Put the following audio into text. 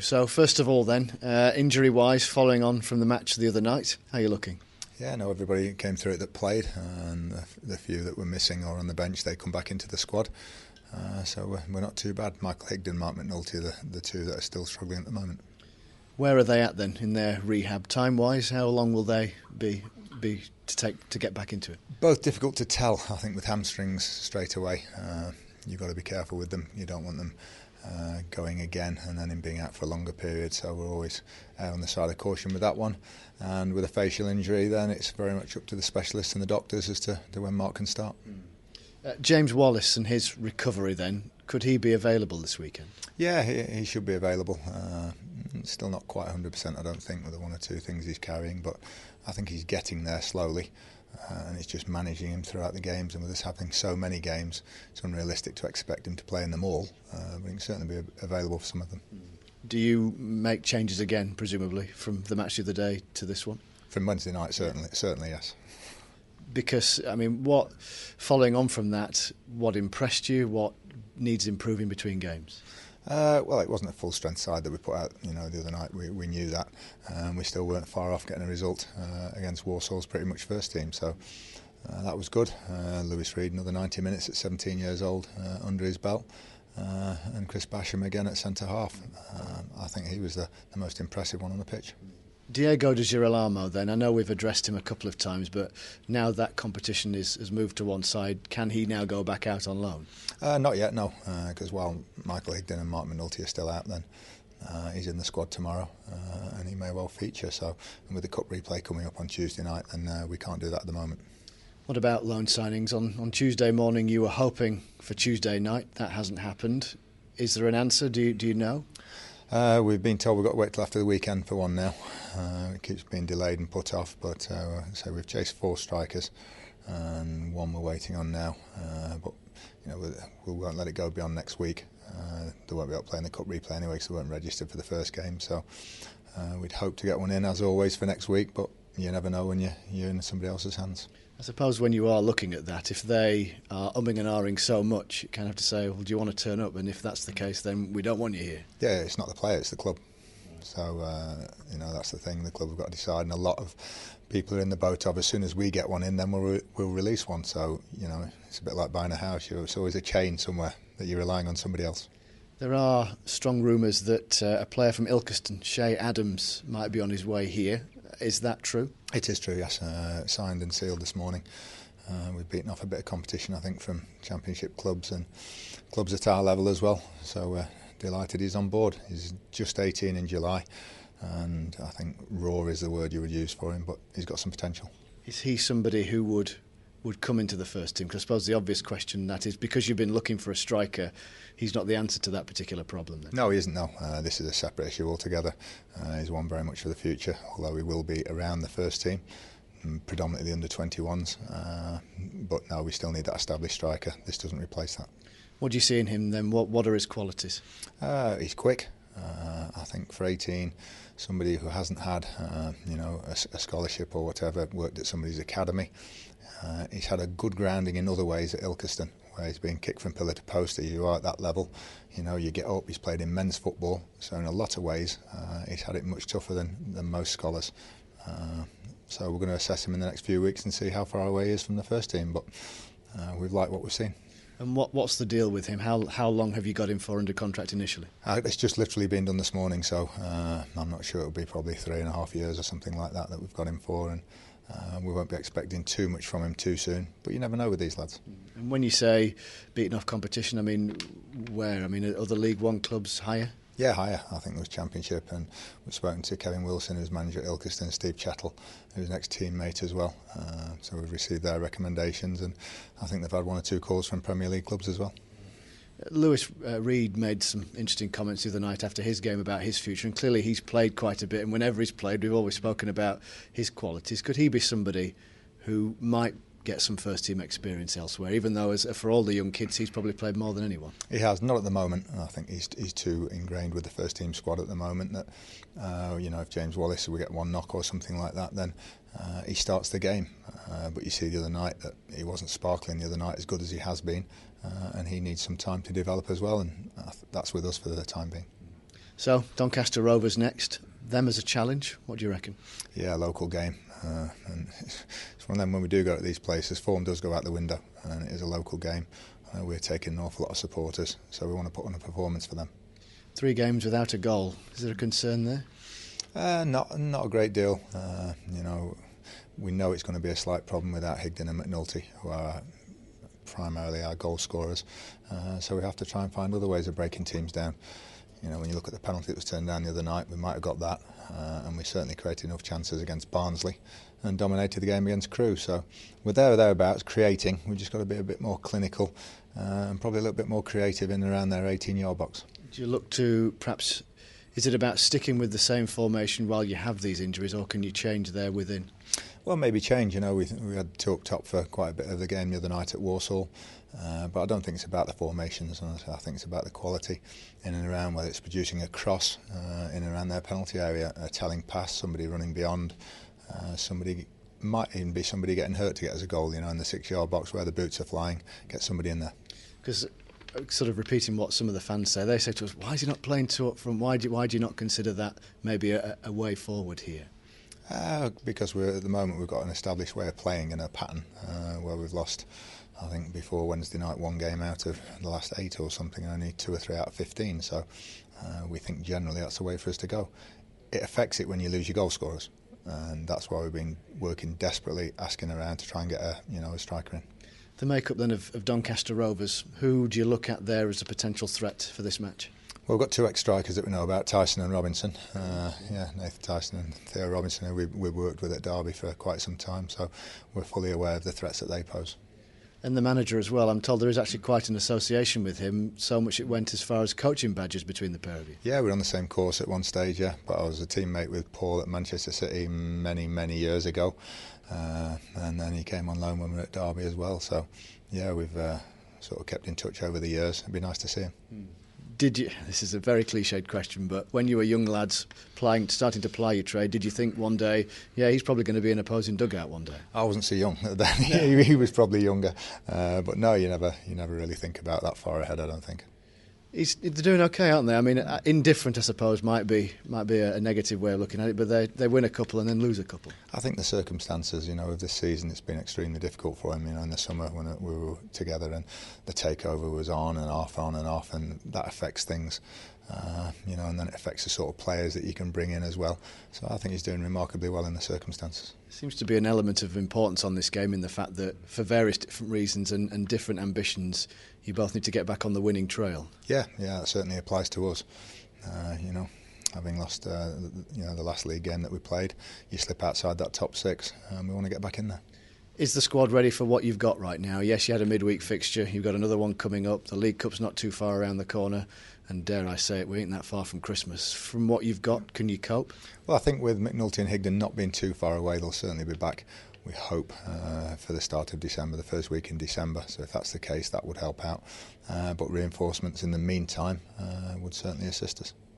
So first of all then, injury-wise, following on from the match the other night, how are you looking? Yeah, no, everybody came through it that played, and the few that were missing or on the bench, they come back into the squad. So we're not too bad. Michael Higdon, Mark McNulty are the two that are still struggling at the moment. Where are they at then in their rehab? Time-wise, how long will they be to get back into it? Both difficult to tell. I think with hamstrings straight away, you've got to be careful with them. You don't want them going again and then him being out for a longer period, so we're always on the side of caution with that one. And with a facial injury, then it's very much up to the specialists and the doctors as to when Mark can start. James Wallace and his recovery then, could he be available this weekend? Yeah, he should be available. Still not quite 100%, I don't think, with the one or two things he's carrying, but I think he's getting there slowly. And it's just managing him throughout the games, and with us having so many games, it's unrealistic to expect him to play in them all, but he can certainly be available for some of them. Do you make changes again, presumably, from the match the other day to this one? From Wednesday night, certainly yes. Because, I mean, following on from that, what impressed you, what needs improving between games? Well, it wasn't a full strength side that we put out, the other night. We knew that. We still weren't far off getting a result against Warsaw's pretty much first team, so that was good. Lewis Reed, another 90 minutes at 17 years old under his belt, and Chris Basham again at centre half. I think he was the most impressive one on the pitch. Diego de Girolamo then, I know we've addressed him a couple of times, but now that competition has moved to one side, can he now go back out on loan? Not yet, no, because while Michael Higdon and Mark McNulty are still out, then he's in the squad tomorrow, and he may well feature. So, and with the cup replay coming up on Tuesday night, then we can't do that at the moment. What about loan signings? On Tuesday morning you were hoping for Tuesday night, that hasn't happened. Is there an answer, do you know? We've been told we've got to wait till after the weekend for one now. It keeps being delayed and put off, but so we've chased 4 strikers and one we're waiting on now. But we won't let it go beyond next week. They won't be able to play in the cup replay anyway because they weren't registered for the first game. So we'd hope to get one in as always for next week, but you never know when you're in somebody else's hands. I suppose when you are looking at that, if they are umming and ahhing so much, you kind of have to say, well, do you want to turn up? And if that's the case, then we don't want you here. Yeah, it's not the player, it's the club. So, that's the thing, the club have got to decide. And a lot of people are in the boat of, as soon as we get one in, then we'll release one. So, it's a bit like buying a house. It's always a chain somewhere that you're relying on somebody else. There are strong rumours that a player from Ilkeston, Shay Adams, might be on his way here. Is that true? It is true, yes. Signed and sealed this morning. We've beaten off a bit of competition, I think, from championship clubs and clubs at our level as well. So delighted he's on board. He's just 18 in July, and I think raw is the word you would use for him, but he's got some potential. Is he somebody who would come into the first team? Because I suppose the obvious question that is, because you've been looking for a striker, he's not the answer to that particular problem then? No, he isn't, no. This is a separate issue altogether. He's one very much for the future, although he will be around the first team, predominantly the under-21s. But no, we still need that established striker. This doesn't replace that. What do you see in him then? What are his qualities? He's quick. I think for 18, somebody who hasn't had a scholarship or whatever, worked at somebody's academy. He's had a good grounding in other ways at Ilkeston, where he's been kicked from pillar to post. You are at that level, you get up. He's played in men's football, so in a lot of ways he's had it much tougher than most scholars. So we're going to assess him in the next few weeks and see how far away he is from the first team, but we've liked what we've seen. And what's the deal with him? How long have you got him for under contract initially? It's just literally been done this morning, so I'm not sure. It'll be probably 3.5 years or something like that we've got him for, and we won't be expecting too much from him too soon, but you never know with these lads. And when you say beating off competition, I mean, where? I mean, are other League One clubs higher? Yeah, higher. I think there was Championship, and we've spoken to Kevin Wilson, who's manager at Ilkeston, Steve Chettle, who's an ex-teammate as well. So we've received their recommendations, and I think they've had 1 or 2 calls from Premier League clubs as well. Lewis Reed made some interesting comments the other night after his game about his future, and clearly he's played quite a bit, and whenever he's played we've always spoken about his qualities. Could he be somebody who might get some first team experience elsewhere, even though for all the young kids he's probably played more than anyone? He has, not at the moment. I think he's too ingrained with the first team squad at the moment that if James Wallace we get one knock or something like that, then he starts the game. But you see the other night that he wasn't sparkling the other night as good as he has been, and he needs some time to develop as well, and that's with us for the time being. So, Doncaster Rovers next. Them as a challenge, what do you reckon? Yeah, local game. And it's one of them, when we do go to these places, form does go out the window, and it is a local game. We're taking an awful lot of supporters, so we want to put on a performance for them. 3 games without a goal. Is there a concern there? Not a great deal. We know it's going to be a slight problem without Higden and McNulty, who are primarily our goal scorers. So we have to try and find other ways of breaking teams down. When you look at the penalty that was turned down the other night, we might have got that, and we certainly created enough chances against Barnsley and dominated the game against Crewe. So we're there or thereabouts, creating. We've just got to be a bit more clinical and probably a little bit more creative in and around their 18-yard box. Do you look to perhaps, is it about sticking with the same formation while you have these injuries, or can you change there within? Well, maybe change. We had 2 up top for quite a bit of the game the other night at Walsall, but I don't think it's about the formations. I think it's about the quality in and around, whether it's producing a cross in and around their penalty area, a telling pass, somebody running beyond, somebody might even be somebody getting hurt to get us a goal. In the 6-yard box where the boots are flying, get somebody in there. Because sort of repeating what some of the fans say, they say to us, "Why is he not playing 2 up front? Why do you not consider that maybe a way forward here?" Because at the moment we've got an established way of playing and a pattern where we've lost, I think before Wednesday night, 1 game out of the last 8 or something, only 2 or 3 out of 15. So we think generally that's the way for us to go. It affects it when you lose your goal scorers, and that's why we've been working desperately, asking around to try and get a striker in. The makeup then of Doncaster Rovers, who do you look at there as a potential threat for this match? Well, we've got 2 ex-strikers that we know about, Tyson and Robinson. Nathan Tyson and Theo Robinson, who we've worked with at Derby for quite some time, so we're fully aware of the threats that they pose. And the manager as well. I'm told there is actually quite an association with him, so much it went as far as coaching badges between the pair of you. Yeah, we were on the same course at one stage, yeah, but I was a teammate with Paul at Manchester City many years ago, and then he came on loan when we were at Derby as well, so yeah, we've sort of kept in touch over the years. It'd be nice to see him. Did you? This is a very cliched question, but when you were young lads starting to ply your trade, did you think one day, yeah, he's probably going to be an opposing dugout one day? I wasn't so young then. He was probably younger, but no, you never really think about that far ahead, I don't think. They're doing okay, aren't they? I mean, indifferent, I suppose, might be a negative way of looking at it, but they win a couple and then lose a couple. I think the circumstances, of this season, it's been extremely difficult for him. In the summer when we were together and the takeover was on and off, and that affects things. And then it affects the sort of players that you can bring in as well. So I think he's doing remarkably well in the circumstances. Seems to be an element of importance on this game in the fact that for various different reasons and different ambitions, you both need to get back on the winning trail. Yeah, that certainly applies to us. Having lost the last league game that we played, you slip outside that top 6, and we want to get back in there. Is the squad ready for what you've got right now? Yes, you had a midweek fixture. You've got another one coming up. The League Cup's not too far around the corner. And dare I say it, we ain't that far from Christmas. From what you've got, can you cope? Well, I think with McNulty and Higden not being too far away, they'll certainly be back, we hope, for the start of December, the first week in December. So if that's the case, that would help out. But reinforcements in the meantime would certainly assist us.